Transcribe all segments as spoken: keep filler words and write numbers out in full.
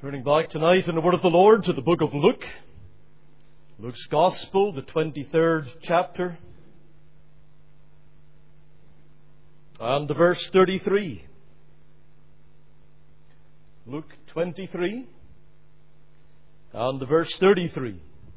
Turning back tonight in the Word of the Lord to the book of Luke. Luke's Gospel, the twenty-third chapter. And the verse thirty-three. Luke twenty-three. And the verse thirty-three.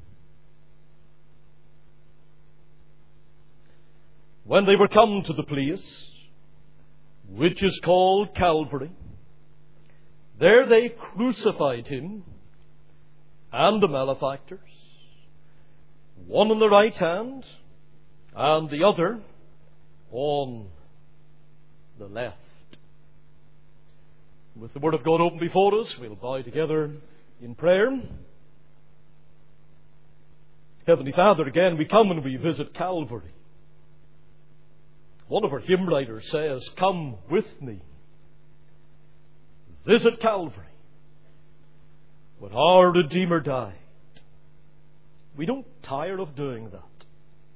When they were come to the place, which is called Calvary, there they crucified him and the malefactors, one on the right hand and the other on the left. With the Word of God open before us, we'll bow together in prayer. Heavenly Father, again we come and we visit Calvary. One of our hymn writers says, "Come with me. Visit Calvary, when our Redeemer died." We don't tire of doing that.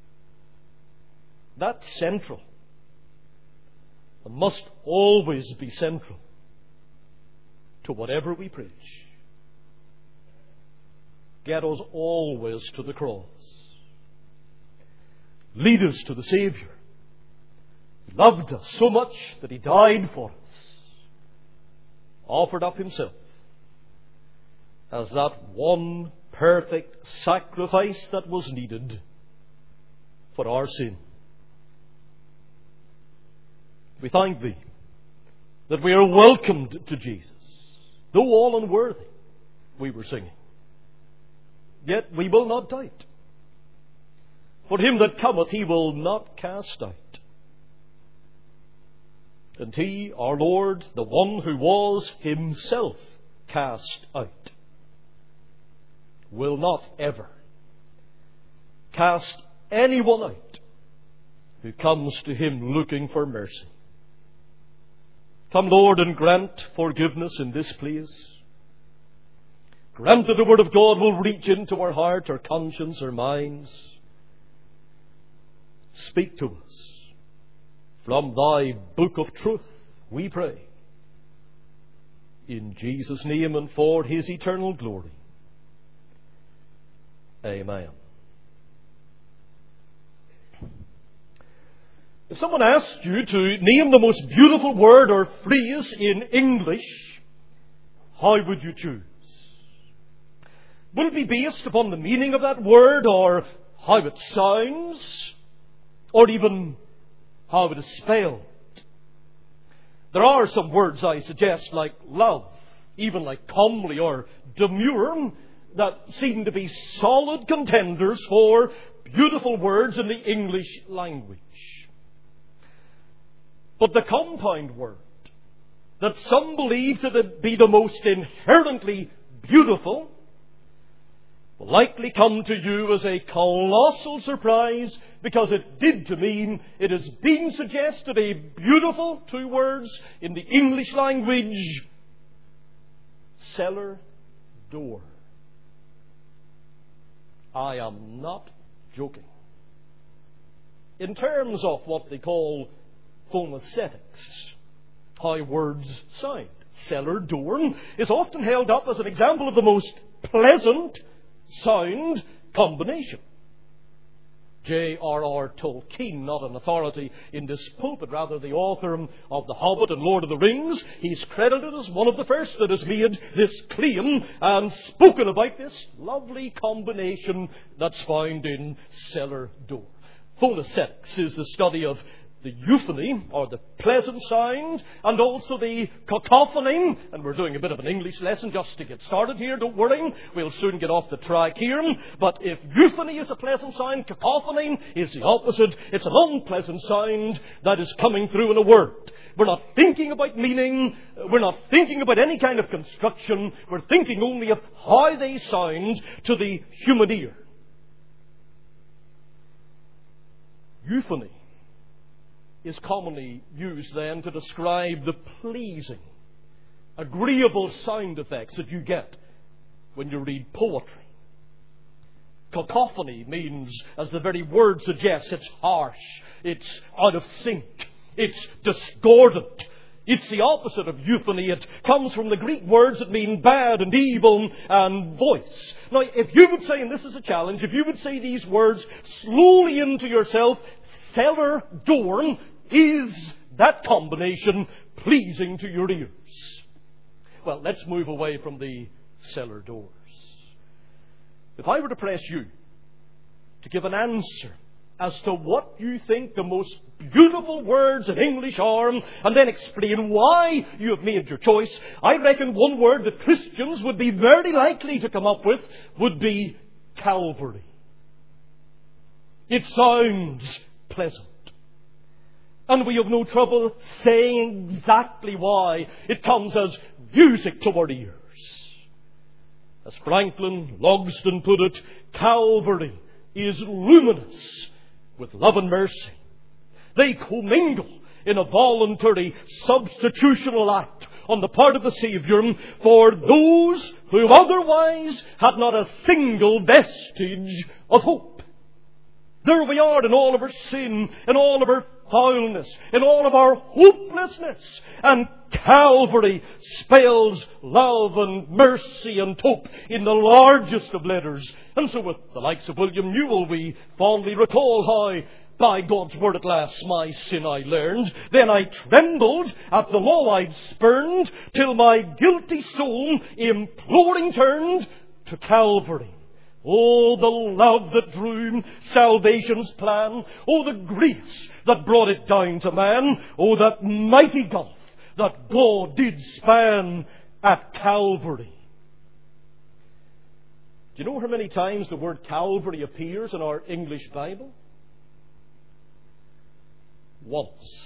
That's central, and must always be central to whatever we preach. Get us always to the cross. Lead us to the Saviour. He loved us so much that He died for us. Offered up Himself as that one perfect sacrifice that was needed for our sin. We thank Thee that we are welcomed to Jesus, though all unworthy, we were singing. Yet we will not doubt. For him that cometh He will not cast out. And He, our Lord, the one who was Himself cast out, will not ever cast anyone out who comes to Him looking for mercy. Come, Lord, and grant forgiveness in this place. Grant that the Word of God will reach into our heart, our conscience, our minds. Speak to us from Thy book of truth, we pray. In Jesus' name and for His eternal glory. Amen. If someone asked you to name the most beautiful word or phrase in English, how would you choose? Will it be based upon the meaning of that word, or how it sounds, or even how it is spelled? There are some words, I suggest, like love, even like comely or demure, that seem to be solid contenders for beautiful words in the English language. But the compound word that some believe to be the most inherently beautiful will likely come to you as a colossal surprise, because it did to me. It has been suggested a beautiful two words in the English language: cellar door. I am not joking. In terms of what they call phonetics, how words sound, cellar door is often held up as an example of the most pleasant sound combination. J R R Tolkien, not an authority in this pulpit, rather the author of The Hobbit and Lord of the Rings, he's credited as one of the first that has made this claim and spoken about this lovely combination that's found in cellar door. Phonetics is the study of the euphony, or the pleasant sound, and also the cacophony. And we're doing a bit of an English lesson just to get started here. Don't worry, we'll soon get off the track here. But if euphony is a pleasant sound, cacophony is the opposite. It's an unpleasant sound that is coming through in a word. We're not thinking about meaning. We're not thinking about any kind of construction. We're thinking only of how they sound to the human ear. Euphony is commonly used then to describe the pleasing, agreeable sound effects that you get when you read poetry. Cacophony means, as the very word suggests, it's harsh, it's out of sync, it's discordant, It's the opposite of euphony. It comes from the Greek words that mean bad and evil and voice. Now, if you would say, and this is a challenge, if you would say these words slowly into yourself, cellar door, is that combination pleasing to your ears? Well, let's move away from the cellar doors. If I were to press you to give an answer as to what you think the most beautiful words in English are, and then explain why you have made your choice, I reckon one word that Christians would be very likely to come up with would be Calvary. It sounds pleasant. And we have no trouble saying exactly why. It comes as music to our ears. As Franklin Logsdon put it, Calvary is luminous with love and mercy. They commingle in a voluntary substitutional act on the part of the Saviour for those who otherwise had not a single vestige of hope. There we are in all of our sin, in all of our foulness, in all of our hopelessness. And Calvary spells love and mercy and hope in the largest of letters. And so with the likes of William Newell, we fondly recall how, by God's word at last my sin I learned. Then I trembled at the law I'd spurned, till my guilty soul imploring turned to Calvary. Oh, the love that drew salvation's plan. Oh, the grace that brought it down to man. Oh, that mighty gulf that God did span at Calvary. Do you know how many times the word Calvary appears in our English Bible? Once.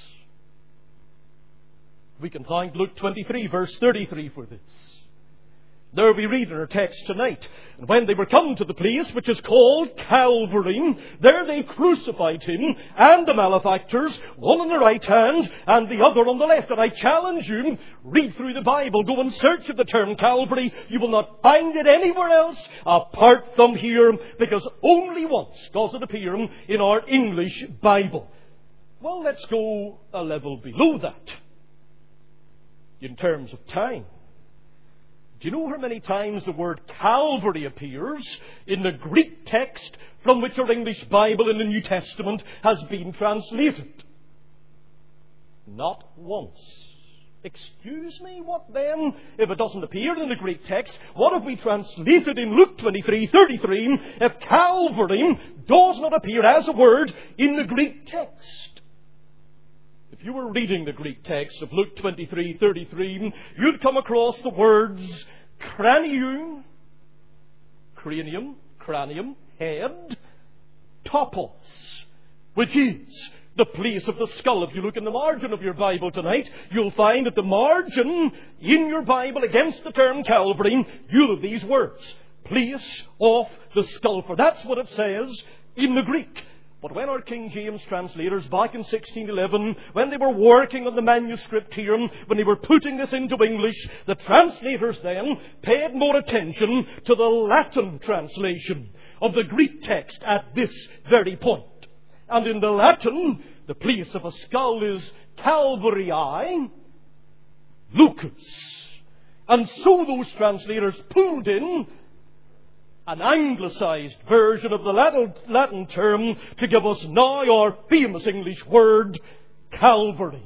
We can find Luke twenty-three, verse thirty-three for this. There we read in our text tonight, and when they were come to the place which is called Calvary, there they crucified him and the malefactors, one on the right hand and the other on the left. And I challenge you, read through the Bible, go and search for the term Calvary. You will not find it anywhere else apart from here, because only once does it appear in our English Bible. Well, let's go a level below that in terms of time. Do you know how many times the word Calvary appears in the Greek text from which our English Bible in the New Testament has been translated? Not once. Excuse me, what then? If it doesn't appear in the Greek text, what have we translated in Luke twenty-three thirty-three if Calvary does not appear as a word in the Greek text? If you were reading the Greek text of Luke twenty-three thirty-three, you'd come across the words cranium, cranium, cranium, head, topos, which is the place of the skull. If you look in the margin of your Bible tonight, you'll find at the margin in your Bible against the term Calvary, you'll have these words, place of the skull. For that's what it says in the Greek. But when our King James translators back in sixteen eleven, when they were working on the manuscript here, when they were putting this into English, the translators then paid more attention to the Latin translation of the Greek text at this very point. And in the Latin, the place of a skull is Calvarii Lucus. And so those translators pulled in an anglicized version of the Latin, Latin term to give us now our famous English word, Calvary.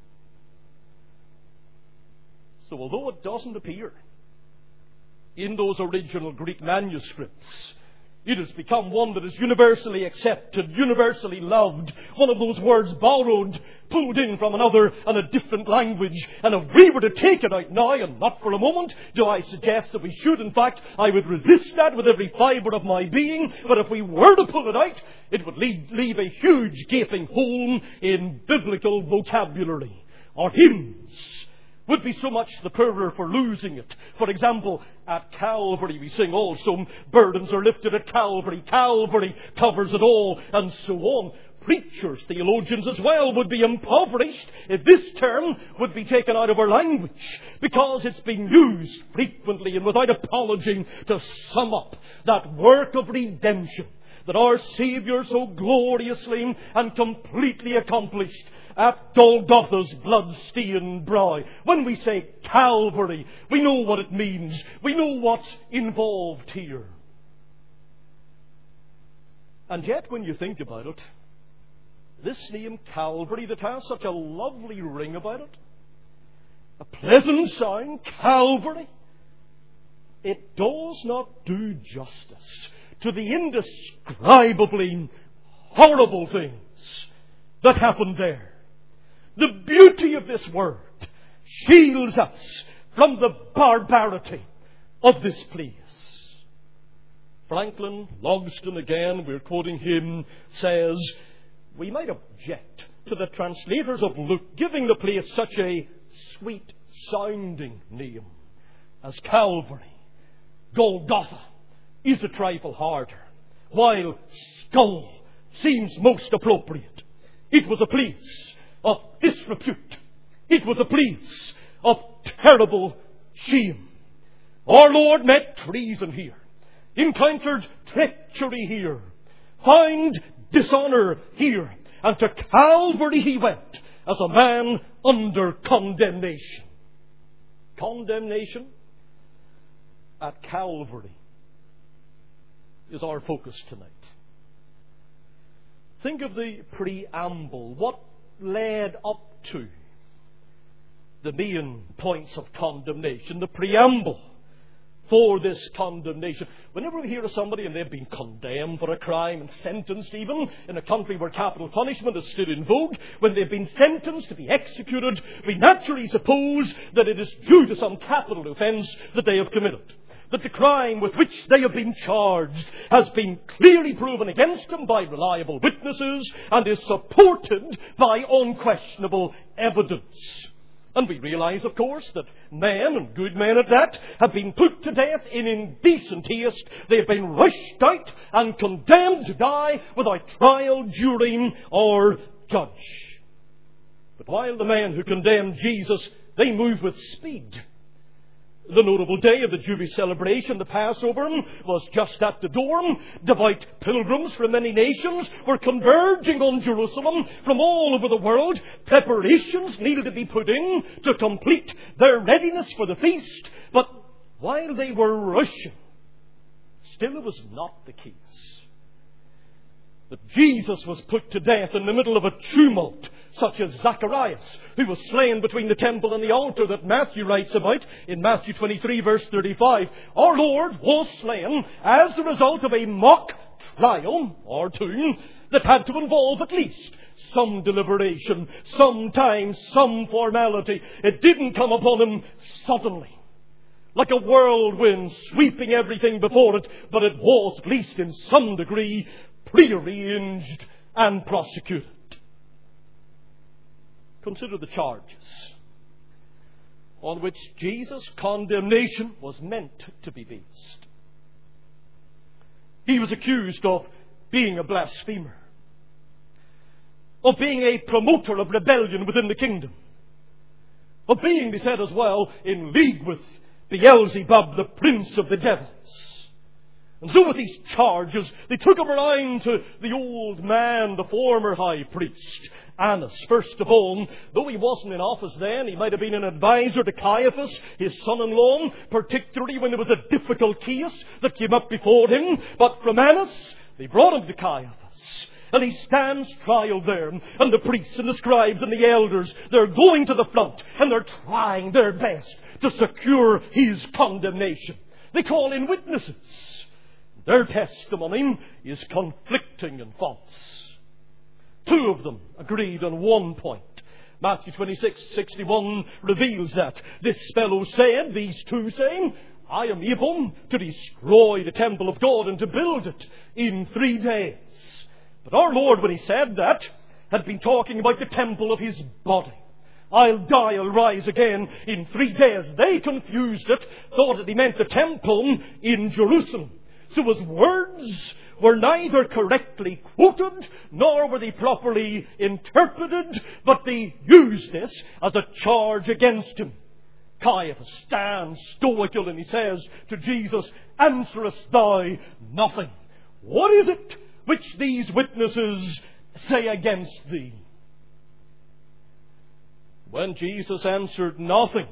So although it doesn't appear in those original Greek manuscripts, it has become one that is universally accepted, universally loved. One of those words borrowed, pulled in from another and a different language. And if we were to take it out now, and not for a moment do I suggest that we should, in fact, I would resist that with every fibre of my being. But if we were to pull it out, it would leave, leave a huge gaping hole in biblical vocabulary. Our hymns would be so much the poorer for losing it. For example, at Calvary we sing also, burdens are lifted at Calvary, Calvary covers it all, and so on. Preachers, theologians as well, would be impoverished if this term would be taken out of our language, because it's been used frequently and without apology to sum up that work of redemption that our Saviour so gloriously and completely accomplished at Golgotha's blood-stained brow. When we say Calvary, we know what it means. We know what's involved here. And yet, when you think about it, this name Calvary that has such a lovely ring about it, a pleasant sound, Calvary, it does not do justice to the indescribably horrible things that happened there. The beauty of this word shields us from the barbarity of this place. Franklin Logston, again, we're quoting him, says, we might object to the translators of Luke giving the place such a sweet-sounding name as Calvary. Golgotha is a trifle harder, while Skull seems most appropriate. It was a place of disrepute. It was a place of terrible shame. Our Lord met treason here, encountered treachery here, found dishonour here, and to Calvary he went as a man under condemnation. Condemnation at Calvary is our focus tonight. Think of the preamble, what led up to the main points of condemnation, the preamble for this condemnation. Whenever we hear of somebody and they've been condemned for a crime and sentenced even in a country where capital punishment is still in vogue, when they've been sentenced to be executed, we naturally suppose that it is due to some capital offence that they have committed. That the crime with which they have been charged has been clearly proven against them by reliable witnesses and is supported by unquestionable evidence. And we realize, of course, that men, and good men at that, have been put to death in indecent haste. They have been rushed out and condemned to die without trial, jury, or judge. But while the men who condemned Jesus, they move with speed. The notable day of the Jewish celebration, the Passover, was just at the door. Devout pilgrims from many nations were converging on Jerusalem from all over the world. Preparations needed to be put in to complete their readiness for the feast. But while they were rushing, still it was not the case that Jesus was put to death in the middle of a tumult, such as Zacharias, who was slain between the temple and the altar that Matthew writes about in Matthew twenty-three, verse thirty-five. Our Lord was slain as the result of a mock trial or two that had to involve at least some deliberation, some time, some formality. It didn't come upon him suddenly, like a whirlwind sweeping everything before it, but it was, at least in some degree, prearranged and prosecuted. Consider the charges on which Jesus' condemnation was meant to be based. He was accused of being a blasphemer, of being a promoter of rebellion within the kingdom, of being, he said as well, in league with Beelzebub, the prince of the devils. And so with these charges, they took him around to the old man, the former high priest, Annas. First of all, though he wasn't in office then, he might have been an advisor to Caiaphas, his son-in-law, particularly when there was a difficult case that came up before him. But from Annas, they brought him to Caiaphas. And he stands trial there. And the priests and the scribes and the elders, they're going to the front and they're trying their best to secure his condemnation. They call in witnesses. Their testimony is conflicting and false. Two of them agreed on one point. Matthew twenty-six, sixty-one reveals that. This fellow said, these two saying, I am able to destroy the temple of God and to build it in three days. But our Lord, when he said that, had been talking about the temple of his body. I'll die, I'll rise again in three days. They confused it, thought that he meant the temple in Jerusalem. So his words were neither correctly quoted, nor were they properly interpreted, but they used this as a charge against him. Caiaphas stands stoical and he says to Jesus, answerest thou nothing? What is it which these witnesses say against thee? When Jesus answered nothing,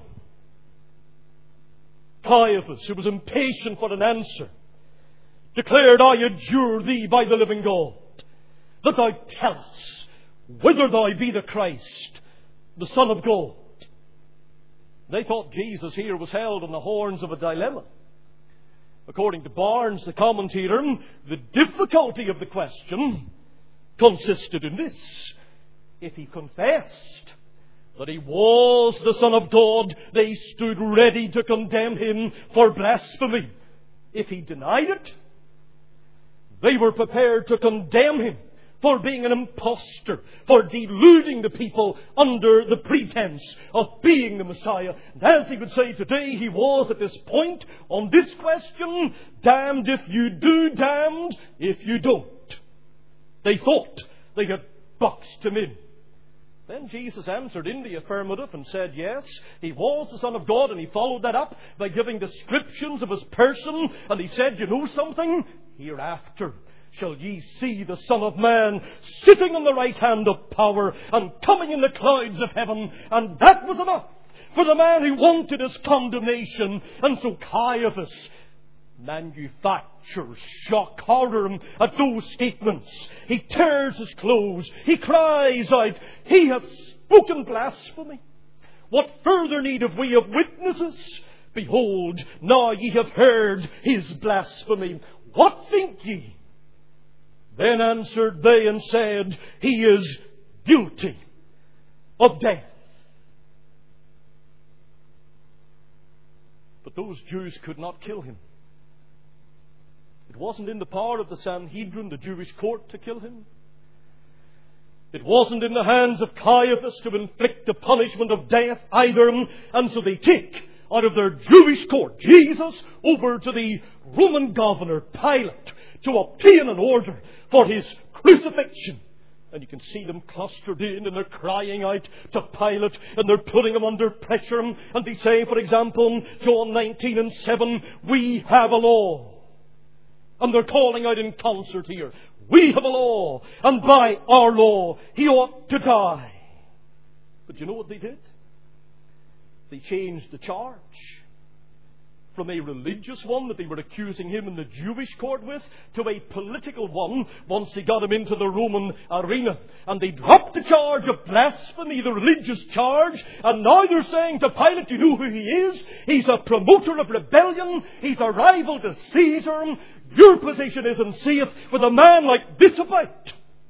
Caiaphas, who was impatient for an answer, declared, I adjure thee by the living God, that thou tell us whether thou be the Christ, the Son of God. They thought Jesus here was held on the horns of a dilemma. According to Barnes, the commentator, the difficulty of the question consisted in this. If he confessed that he was the Son of God, they stood ready to condemn him for blasphemy. If he denied it, they were prepared to condemn him for being an impostor, for deluding the people under the pretense of being the Messiah. And as he would say today, he was at this point on this question, damned if you do, damned if you don't. They thought they had boxed him in. Then Jesus answered in the affirmative and said, yes, he was the Son of God, and he followed that up by giving descriptions of his person, and he said, you know something? Hereafter shall ye see the Son of Man sitting on the right hand of power and coming in the clouds of heaven. And that was enough for the man who wanted his condemnation. And so Caiaphas manufactures shock horror at those statements. He tears his clothes. He cries out, he hath spoken blasphemy. What further need have we of witnesses? Behold, now ye have heard his blasphemy. What think ye? Then answered they and said, he is guilty of death. But those Jews could not kill him. It wasn't in the power of the Sanhedrin, the Jewish court, to kill him. It wasn't in the hands of Caiaphas to inflict the punishment of death either. And so they take out of their Jewish court Jesus over to the Roman governor, Pilate, to obtain an order for his crucifixion. And you can see them clustered in and they're crying out to Pilate and they're putting him under pressure. And they say, for example, John nineteen and seven, we have a law. And they're calling out in concert here, we have a law, and by our law he ought to die. But you know what they did? They changed the charge from a religious one that they were accusing him in the Jewish court with to a political one once they got him into the Roman arena. And they dropped the charge of blasphemy, the religious charge, and now they're saying to Pilate, you know who he is? He's a promoter of rebellion. He's a rival to Caesar. Your position isn't safe with a man like this about.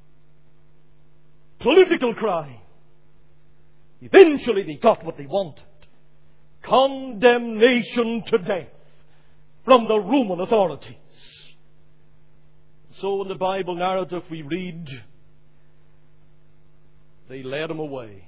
Political crime. Eventually they got what they wanted. Condemnation to death from the Roman authorities. So in the Bible narrative we read, they led him away.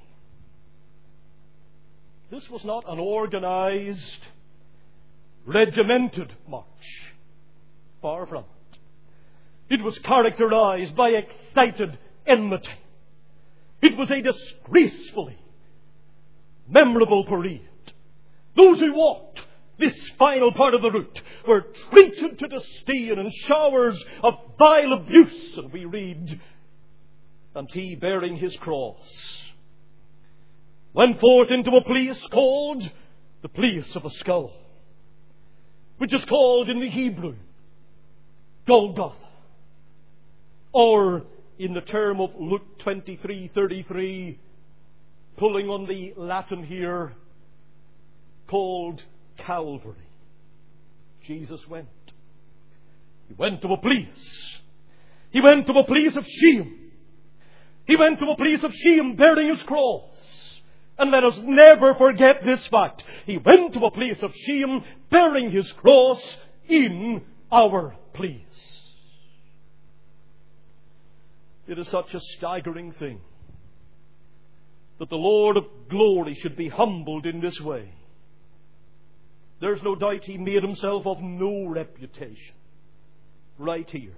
This was not an organized, regimented march. Far from it. It was characterized by excited enmity. It was a disgracefully memorable parade. Those who walked this final part of the route were treated to disdain and showers of vile abuse. And we read, and he, bearing his cross, went forth into a place called the place of a skull, which is called in the Hebrew Golgotha, or in the term of Luke twenty-three thirty-three, pulling on the Latin here, called Calvary. Jesus went. He went to a place. He went to a place of shame. He went to a place of shame bearing his cross. And let us never forget this fact. He went to a place of shame bearing his cross in our place. It is such a staggering thing that the Lord of glory should be humbled in this way. There's no doubt he made himself of no reputation. Right here.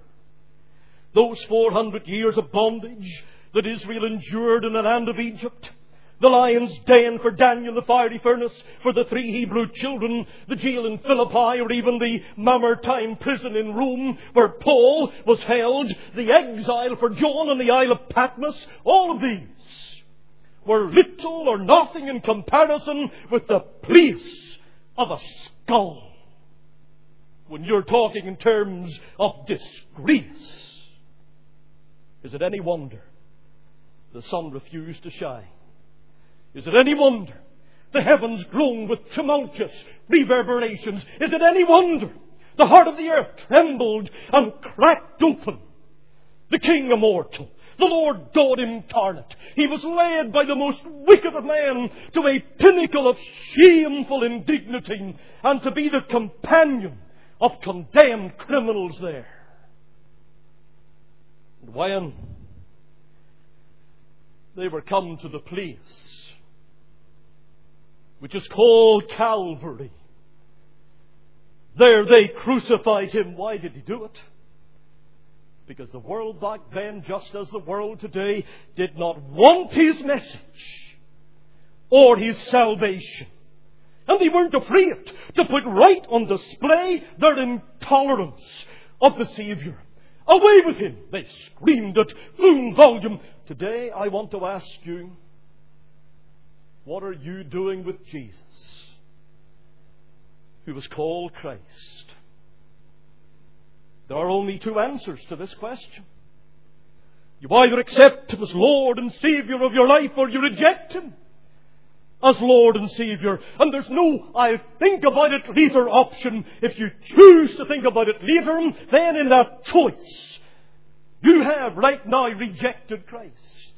Those four hundred years of bondage that Israel endured in the land of Egypt, the lion's den for Daniel, the fiery furnace for the three Hebrew children, the jail in Philippi, or even the Mamertine prison in Rome where Paul was held, the exile for John on the Isle of Patmos, all of these were little or nothing in comparison with the place of a skull. When you're talking in terms of disgrace, is it any wonder the sun refused to shine? Is it any wonder the heavens groaned with tumultuous reverberations? Is it any wonder the heart of the earth trembled and cracked open? The King immortal, the Lord God incarnate, He was led by the most wicked of men to a pinnacle of shameful indignity and to be the companion of condemned criminals there. And when they were come to the place which is called Calvary, there they crucified Him. Why did He do it? Because the world back then, just as the world today, did not want His message or His salvation. And they weren't afraid to put right on display their intolerance of the Saviour. Away with Him, they screamed at full volume. Today I want to ask you, what are you doing with Jesus, who was called Christ? There are only two answers to this question. You either accept Him as Lord and Saviour of your life, or you reject Him as Lord and Saviour. And there's no I'll think about it later option. If you choose to think about it later, then in that choice you have right now rejected Christ.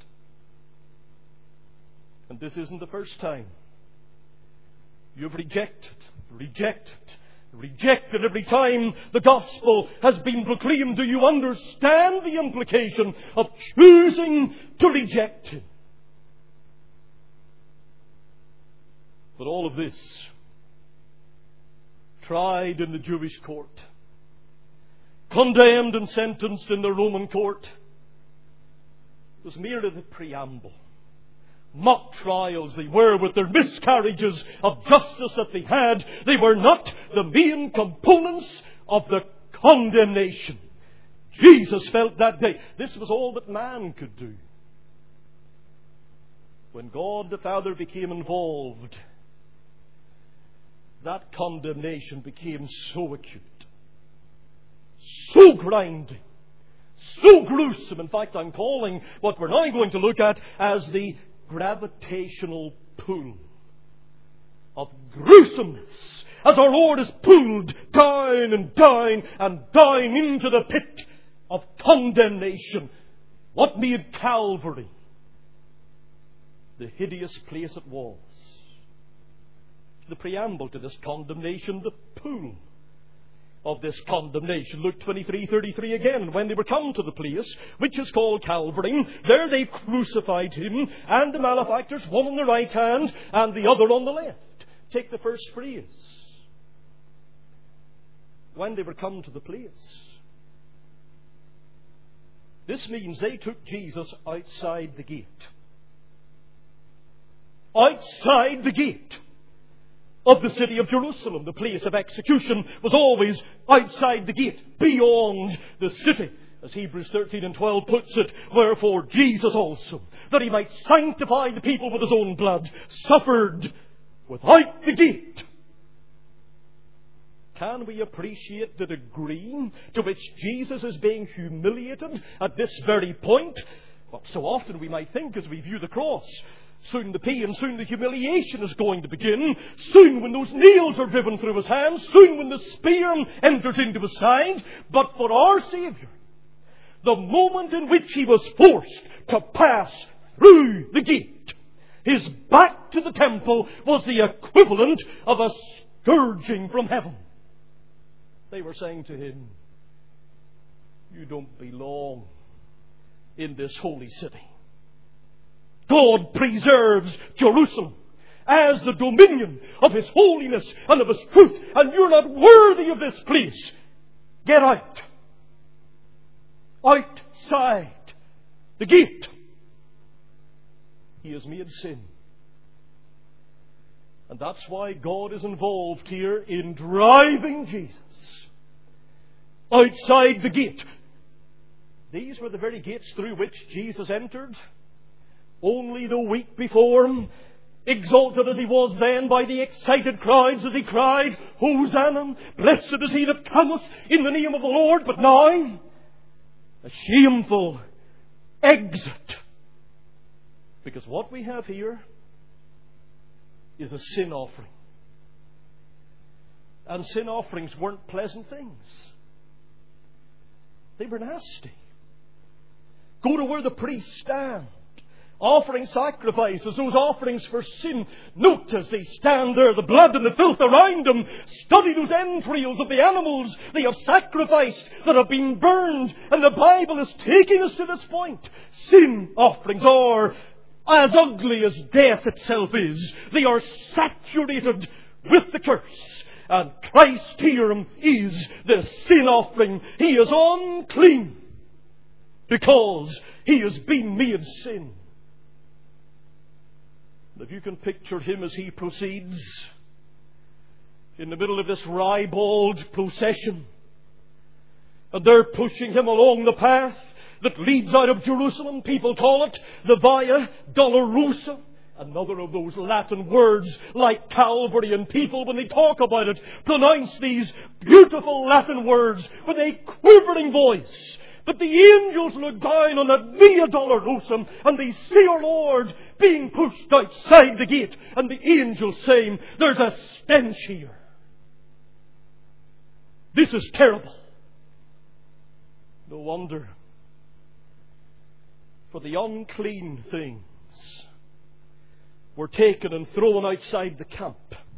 And this isn't the first time you've rejected, rejected, rejected every time the gospel has been proclaimed. Do you understand the implication of choosing to reject Him? But all of this, tried in the Jewish court, condemned and sentenced in the Roman court, was merely the preamble. Mock trials they were, with their miscarriages of justice that they had. They were not the main components of the condemnation. Jesus felt that day this was all that man could do. When God the Father became involved, that condemnation became so acute, so grinding, so gruesome. In fact, I'm calling what we're now going to look at as the gravitational pull of gruesomeness, as our Lord is pulled down and down and down into the pit of condemnation. What made Calvary the hideous place it was? The preamble to this condemnation, the pull of this condemnation. Luke twenty-three thirty-three again. When they were come to the place which is called Calvary, there they crucified Him, and the malefactors, one on the right hand and the other on the left. Take the first phrase. When they were come to the place. This means they took Jesus outside the gate. Outside the gate of the city of Jerusalem. The place of execution was always outside the gate, beyond the city. As Hebrews thirteen and twelve puts it, wherefore Jesus also, that He might sanctify the people with His own blood, suffered without the gate. Can we appreciate the degree to which Jesus is being humiliated at this very point? Well, so often we might think as we view the cross, soon the pain, soon the humiliation is going to begin. Soon when those nails are driven through His hands. Soon when the spear enters into His side. But for our Saviour, the moment in which He was forced to pass through the gate, His back to the temple was the equivalent of a scourging from heaven. They were saying to Him, you don't belong in this holy city. God preserves Jerusalem as the dominion of His holiness and of His truth, and you're not worthy of this place. Get out. Outside the gate. He has made sin And that's why God is involved here in driving Jesus outside the gate. These were the very gates through which Jesus entered only the week before, exalted as he was then by the excited crowds as he cried, Hosanna, blessed is he that cometh in the name of the Lord. But now, a shameful exit. Because what we have here is a sin offering. And sin offerings weren't pleasant things. They were nasty. Go to where the priests stand, offering sacrifices, those offerings for sin. Note as they stand there, the blood and the filth around them. Study those entrails of the animals they have sacrificed that have been burned. And the Bible is taking us to this point. Sin offerings are as ugly as death itself is. They are saturated with the curse. And Christ here is the sin offering. He is unclean because He has been made sin. If you can picture Him as He proceeds in the middle of this ribald procession, and they're pushing Him along the path that leads out of Jerusalem. People call it the Via Dolorosa. Another of those Latin words like Calvary. And people, when they talk about it, pronounce these beautiful Latin words with a quivering voice. But the angels look down on that Via Dolorosa and they see our Lord being pushed outside the gate. And the angels saying, there's a stench here. This is terrible. No wonder. For the unclean things were taken and thrown outside the camp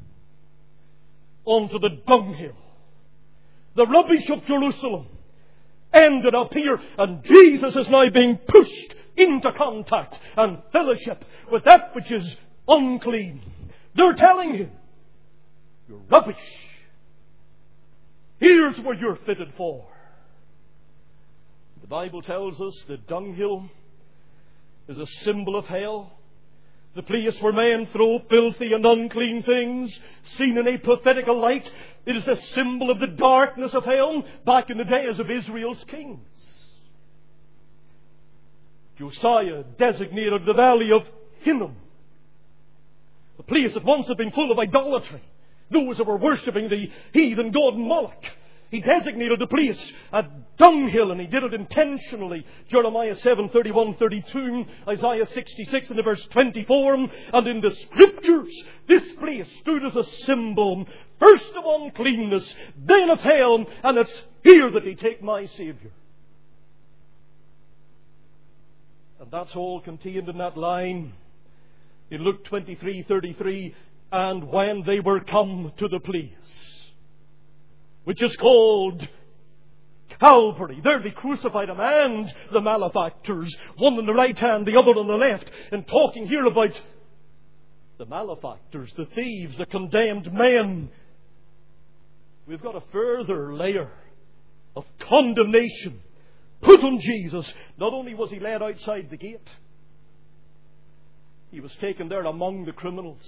onto the dunghill. The rubbish of Jerusalem ended up here, and Jesus is now being pushed into contact and fellowship with that which is unclean. They're telling Him, you're rubbish. Here's where you're fitted for. The Bible tells us the dunghill is a symbol of hell. The place where men throw filthy and unclean things, seen in a prophetical light. It is a symbol of the darkness of hell back in the days of Israel's kings. Josiah designated the valley of Hinnom, a place that once had been full of idolatry. Those that were worshipping the heathen god Moloch. He designated the place a dunghill, and he did it intentionally. Jeremiah seven, thirty-one, thirty-two, Isaiah sixty-six and the verse twenty-four. And in the Scriptures, this place stood as a symbol, first of uncleanness, then of hell, and it's here that they take my Saviour. And that's all contained in that line in Luke twenty-three, thirty-three. And when they were come to the place which is called Calvary, there they crucified Him and the malefactors, one on the right hand, the other on the left. And talking here about the malefactors, the thieves, the condemned men, we've got a further layer of condemnation put on Jesus. Not only was He led outside the gate, He was taken there among the criminals.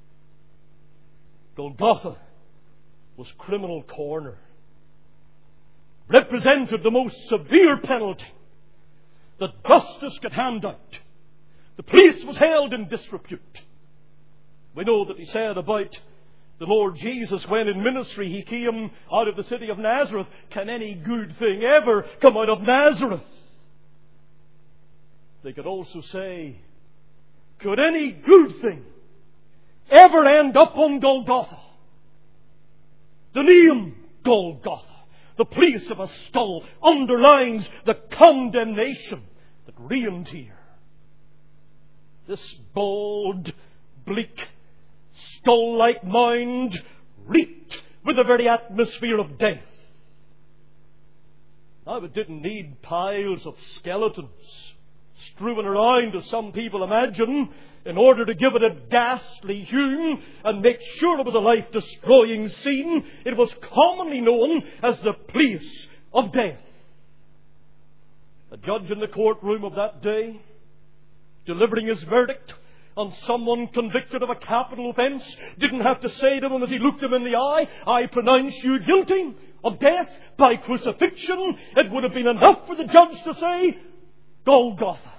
Golgotha was criminal corner. Represented the most severe penalty that justice could hand out. The place was held in disrepute. We know that He said about the Lord Jesus when in ministry He came out of the city of Nazareth, can any good thing ever come out of Nazareth? They could also say, could any good thing ever end up on Golgotha? The name Golgotha, the place of a skull, underlines the condemnation that reigned here. This bald, bleak, skull-like mound reeked with the very atmosphere of death. Now, it didn't need piles of skeletons strewn around, as some people imagine, in order to give it a ghastly hue and make sure it was a life-destroying scene. It was commonly known as the place of death. A judge in the courtroom of that day, delivering his verdict, And someone convicted of a capital offence didn't have to say to him as he looked him in the eye, I pronounce you guilty of death by crucifixion. It would have been enough for the judge to say, Golgotha.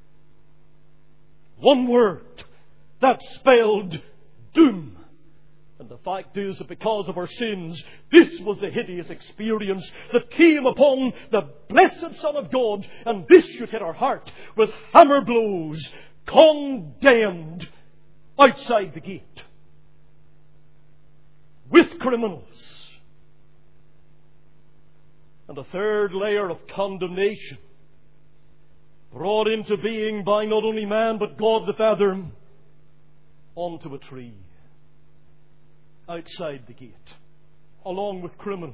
One word that spelled doom. And the fact is that because of our sins, this was the hideous experience that came upon the blessed Son of God. And this should hit our heart with hammer blows. Condemned outside the gate. With criminals. And a third layer of condemnation brought into being by not only man but God the Father onto a tree. Outside the gate, along with criminals,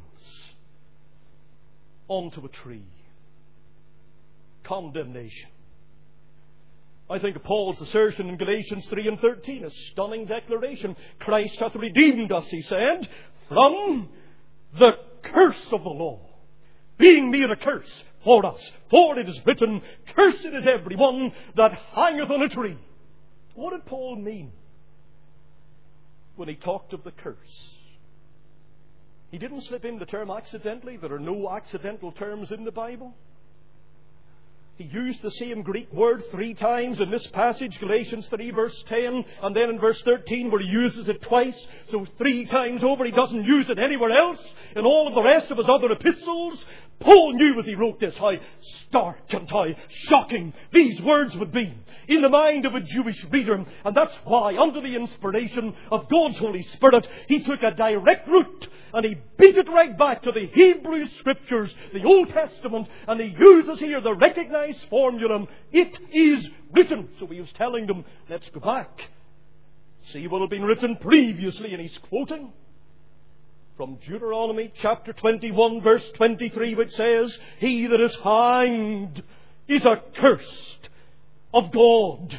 onto a tree. Condemnation. I think of Paul's assertion in Galatians three and thirteen, a stunning declaration. Christ hath redeemed us, he said, from the curse of the law, being made a curse for us. For it is written, cursed is every one that hangeth on a tree. What did Paul mean when he talked of the curse? He didn't slip in the term accidentally. There are no accidental terms in the Bible. He used the same Greek word three times in this passage, Galatians three verse ten, and then in verse thirteen where he uses it twice. So three times over. He doesn't use it anywhere else in all of the rest of his other epistles. Paul knew as he wrote this how stark and how shocking these words would be in the mind of a Jewish reader. And that's why, under the inspiration of God's Holy Spirit, he took a direct route and he beat it right back to the Hebrew Scriptures, the Old Testament, and he uses here the recognized formula, it is written. So he was telling them, let's go back, see what had been written previously, and he's quoting from Deuteronomy chapter twenty-one verse twenty-three, which says, he that is hanged is accursed of God.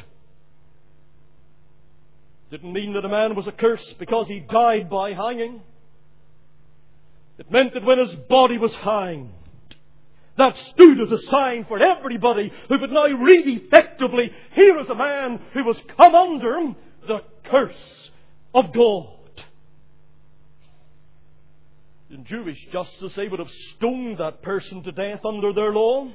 Didn't mean that a man was accursed because he died by hanging. It meant that when his body was hanged, that stood as a sign for everybody who would now read effectively, here is a man who was come under the curse of God. In Jewish justice, they would have stoned that person to death under their law.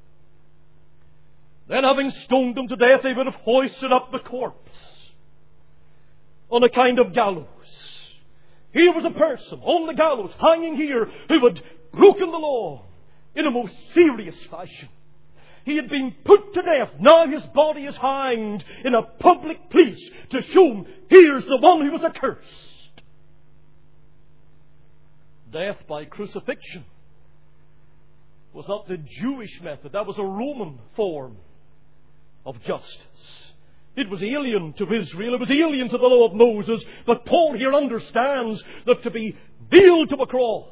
Then, having stoned them to death, they would have hoisted up the corpse on a kind of gallows. Here was a person on the gallows, hanging here, who had broken the law in a most serious fashion. He had been put to death. Now his body is hanged in a public place to show him, here's the one who was accursed. Death by crucifixion was not the Jewish method. That was a Roman form of justice. It was alien to Israel. It was alien to the law of Moses. But Paul here understands that to be nailed to a cross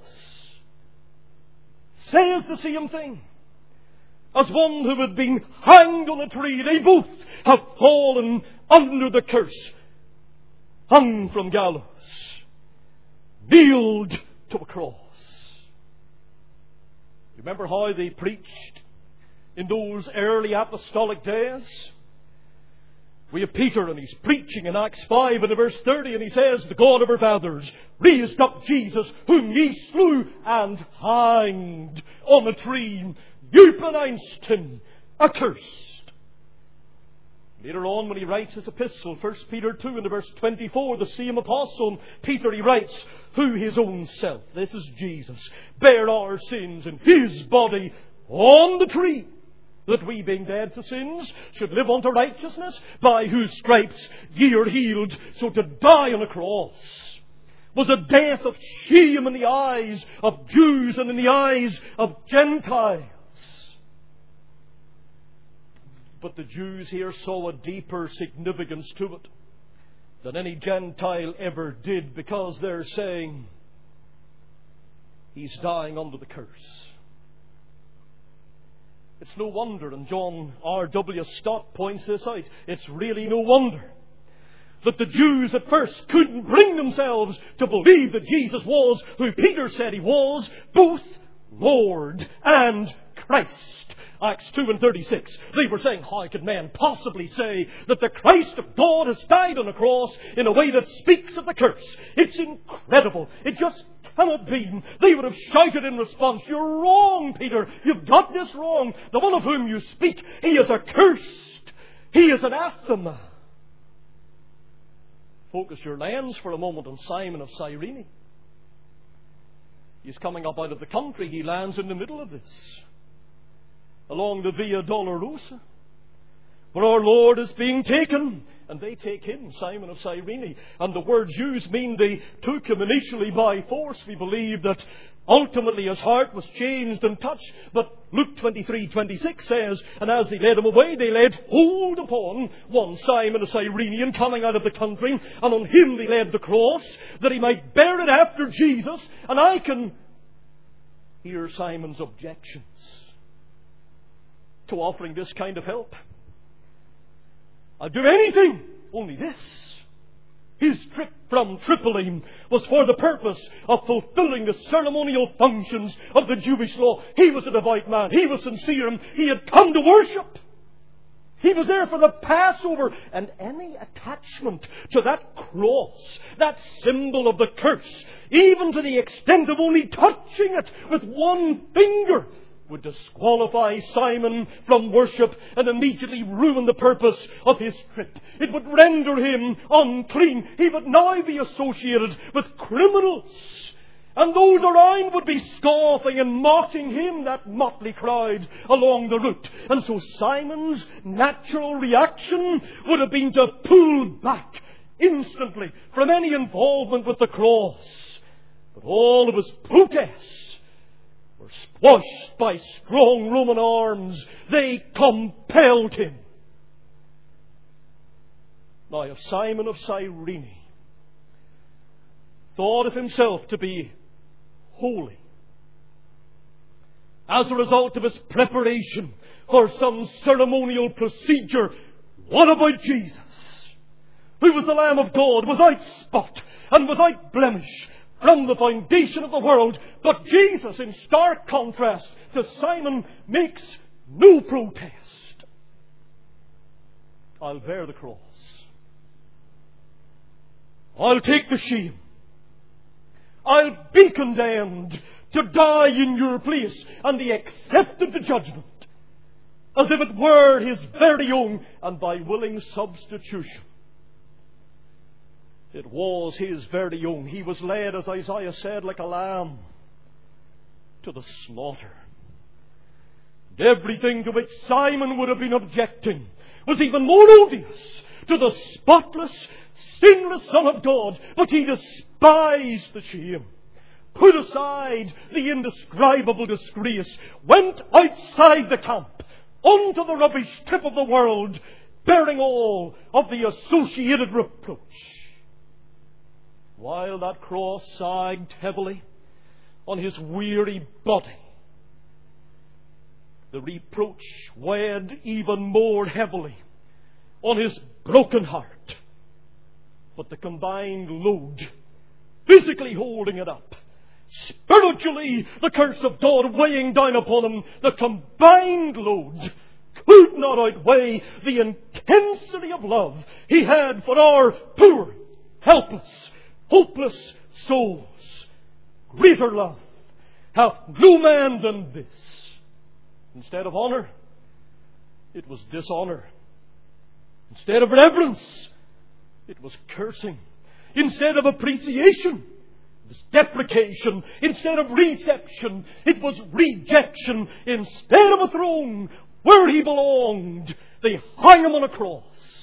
says the same thing as one who had been hanged on a tree. They both have fallen under the curse. Hung from gallows. Nailed to a cross. Remember how they preached in those early apostolic days? We have Peter, and he's preaching in Acts five and in verse thirty, and he says, the God of our fathers raised up Jesus, whom ye slew and hanged on a tree. You pronounced him accursed. Later on, when he writes his epistle, First Peter two and verse twenty-four, the same apostle, Peter, he writes, who his own self, this is Jesus, bare our sins in his body on the tree, that we, being dead to sins, should live unto righteousness, by whose stripes ye are healed. So to die on a cross was a death of shame in the eyes of Jews and in the eyes of Gentiles. But the Jews here saw a deeper significance to it than any Gentile ever did, because they're saying, he's dying under the curse. It's no wonder, and John R W Stott points this out, it's really no wonder that the Jews at first couldn't bring themselves to believe that Jesus was who Peter said he was, both Lord and Christ. Acts two and thirty-six. They were saying, how could men possibly say that the Christ of God has died on a cross in a way that speaks of the curse? It's incredible. It just cannot be. They would have shouted in response, you're wrong, Peter. You've got this wrong. The one of whom you speak, he is accursed. He is anathema. Focus your lens for a moment on Simon of Cyrene. He's coming up out of the country. He lands in the middle of this, along the Via Dolorosa, where our Lord is being taken. And they take him, Simon of Cyrene. And the words used mean they took him initially by force. We believe that ultimately his heart was changed and touched. But Luke twenty-three twenty-six says, and as they led him away, they laid hold upon one Simon of Cyrene coming out of the country. And on him they laid the cross, that he might bear it after Jesus. And I can hear Simon's objections to offering this kind of help. I'll do anything, only this. His trip from Tripoli was for the purpose of fulfilling the ceremonial functions of the Jewish law. He was a devout man. He was sincere. He had come to worship. He was there for the Passover. And any attachment to that cross, that symbol of the curse, even to the extent of only touching it with one finger, would disqualify Simon from worship and immediately ruin the purpose of his trip. It would render him unclean. He would now be associated with criminals. And those around would be scoffing and mocking him, that motley crowd along the route. And so Simon's natural reaction would have been to pull back instantly from any involvement with the cross. But all of his protests were squashed by strong Roman arms. They compelled him. Now, if Simon of Cyrene thought of himself to be holy as a result of his preparation for some ceremonial procedure, what about Jesus, who was the Lamb of God, without spot and without blemish from the foundation of the world? But Jesus, in stark contrast to Simon, makes no protest. I'll bear the cross. I'll take the shame. I'll be condemned to die in your place. And he accepted the judgment as if it were his very own, and by willing substitution. It was his very own. He was led, as Isaiah said, like a lamb to the slaughter. And everything to which Simon would have been objecting was even more odious to the spotless, sinless Son of God. But he despised the shame, put aside the indescribable disgrace, went outside the camp, onto the rubbish tip of the world, bearing all of the associated reproach. While that cross sagged heavily on his weary body, the reproach weighed even more heavily on his broken heart. But the combined load, physically holding it up, spiritually the curse of God weighing down upon him, the combined load could not outweigh the intensity of love he had for our poor, helpless, hopeless souls. Greater love hath no man than this. Instead of honour, it was dishonour. Instead of reverence, it was cursing. Instead of appreciation, it was deprecation. Instead of reception, it was rejection. Instead of a throne where he belonged, they hung him on a cross.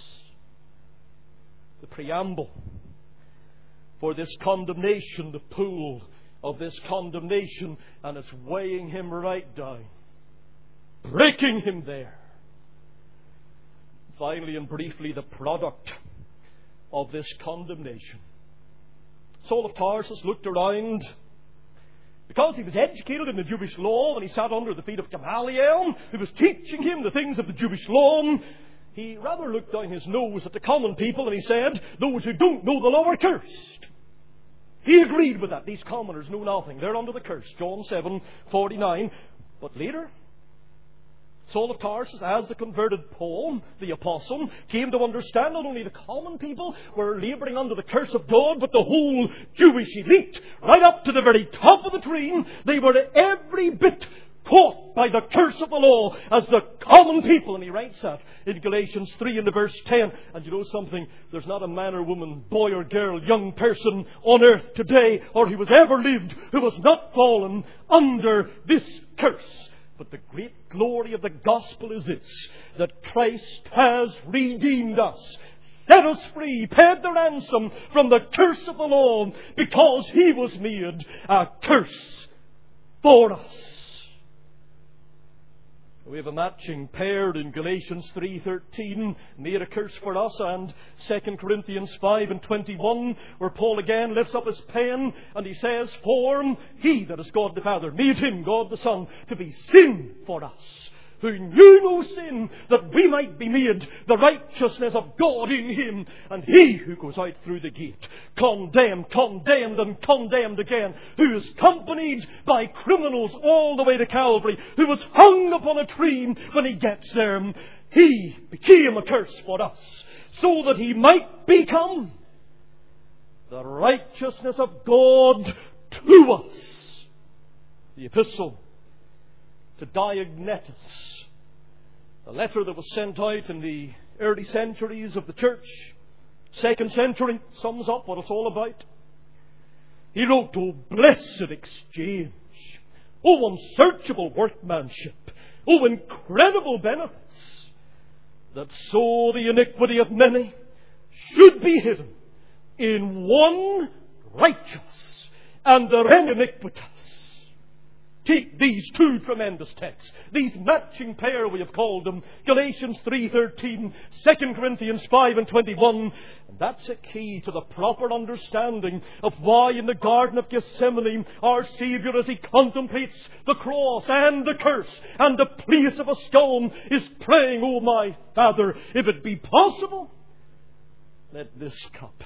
The preamble for this condemnation, the pool of this condemnation, and it's weighing him right down, breaking him there. Finally and briefly, the product of this condemnation. Saul of Tarsus looked around. Because he was educated in the Jewish law, and he sat under the feet of Gamaliel, who was teaching him the things of the Jewish law, he rather looked down his nose at the common people, and he said, those who don't know the law are cursed. He agreed with that. These commoners know nothing. They're under the curse. John seven forty-nine. But later, Saul of Tarsus, as the converted Paul, the apostle, came to understand not only the common people were labouring under the curse of God, but the whole Jewish elite, right up to the very top of the tree. They were every bit caught by the curse of the law as the common people. And he writes that in Galatians three in the verse ten. And you know something? There's not a man or woman, boy or girl, young person on earth today, or who has ever lived, who has not fallen under this curse. But the great glory of the gospel is this, that Christ has redeemed us, set us free, paid the ransom from the curse of the law, because He was made a curse for us. We have a matching pair in Galatians three thirteen, made a curse for us, and Second Corinthians five and twenty-one, where Paul again lifts up his pen and he says, "For He, that is God the Father, made Him, God the Son, to be sin for us, who knew no sin, that we might be made the righteousness of God in Him. And He who goes out through the gate, condemned, condemned and condemned again, who is accompanied by criminals all the way to Calvary, who was hung upon a tree when He gets there, He became a curse for us, so that He might become the righteousness of God to us." The epistle to Diognetus, a letter that was sent out in the early centuries of the church, second century, sums up what it's all about. He wrote, "O blessed exchange, O unsearchable workmanship, O incredible benefits, that so the iniquity of many should be hidden in one righteous and the rest iniquitous." Take these two tremendous texts, these matching pair we have called them, Galatians three thirteen, Second Corinthians five and twenty-one, and that's a key to the proper understanding of why in the Garden of Gethsemane our Saviour, as He contemplates the cross and the curse and the place of a stone, is praying, "O my Father, if it be possible, let this cup,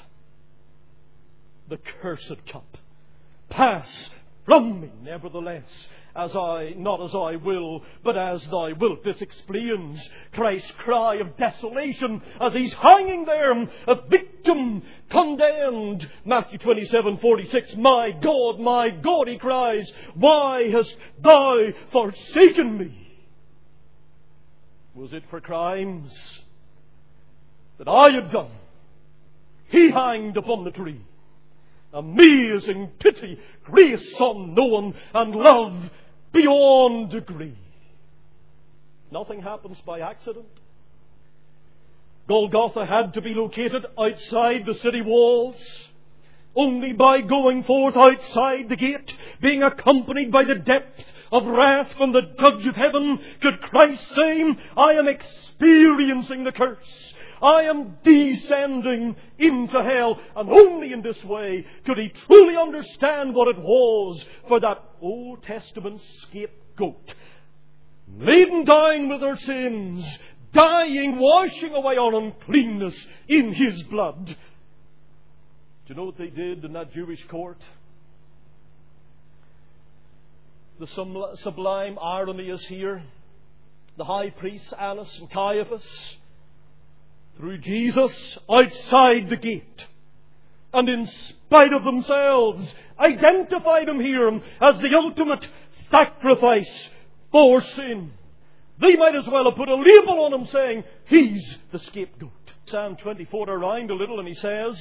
the cursed cup, pass from me, nevertheless, as I, not as I will, but as Thy wilt." This explains Christ's cry of desolation as He's hanging there, a victim, condemned. Matthew twenty-seven forty-six, "My God, my God," He cries, "why hast Thou forsaken me?" Was it for crimes that I had done? He hanged upon the tree. Amazing pity, grace unknown, and love beyond degree. Nothing happens by accident. Golgotha had to be located outside the city walls. Only by going forth outside the gate, being accompanied by the depth of wrath from the Judge of heaven, could Christ say, "I am experiencing the curse. I am descending into hell." And only in this way could He truly understand what it was for that Old Testament scapegoat, laden down with her sins, dying, washing away our uncleanness in His blood. Do you know what they did in that Jewish court? The sublime irony is here. The high priests, Annas and Caiaphas, threw Jesus outside the gate, and in spite of themselves identified Him here as the ultimate sacrifice for sin. They might as well have put a label on Him saying, "He's the scapegoat." Psalm twenty-four around a little, and he says,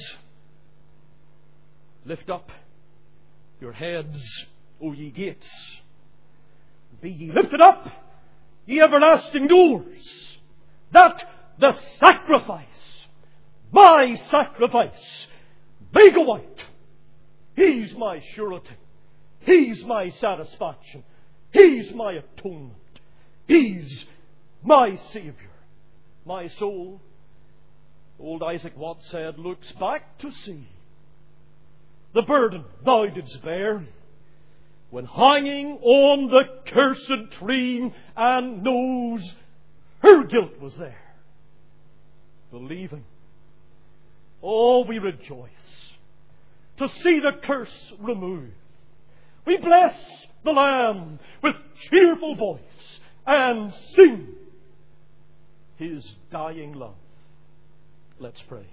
"Lift up your heads, O ye gates. Be ye lifted up, ye everlasting doors, that the sacrifice, my sacrifice, may go out. He's my surety. He's my satisfaction. He's my atonement. He's my Saviour. My soul," old Isaac Watts said, "looks back to see the burden Thou didst bear when hanging on the cursed tree, and knows her guilt was there. Believing, oh, we rejoice to see the curse removed. We bless the Lamb with cheerful voice and sing His dying love. Let's pray.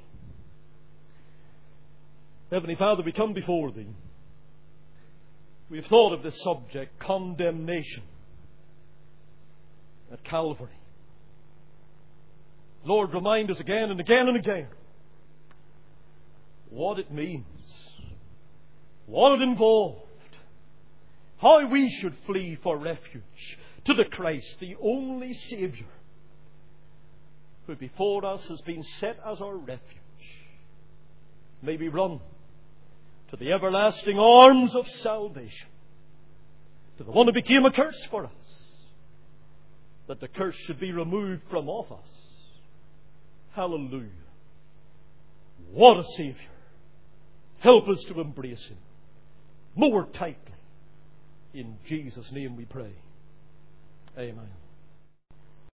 Heavenly Father, we come before Thee. We've thought of this subject, condemnation, at Calvary. Lord, remind us again and again and again what it means, what it involved, how we should flee for refuge to the Christ, the only Saviour, who before us has been set as our refuge. May we run to the everlasting arms of salvation, to the one who became a curse for us, that the curse should be removed from off us. Hallelujah. What a Saviour. Help us to embrace Him more tightly. In Jesus' name we pray. Amen.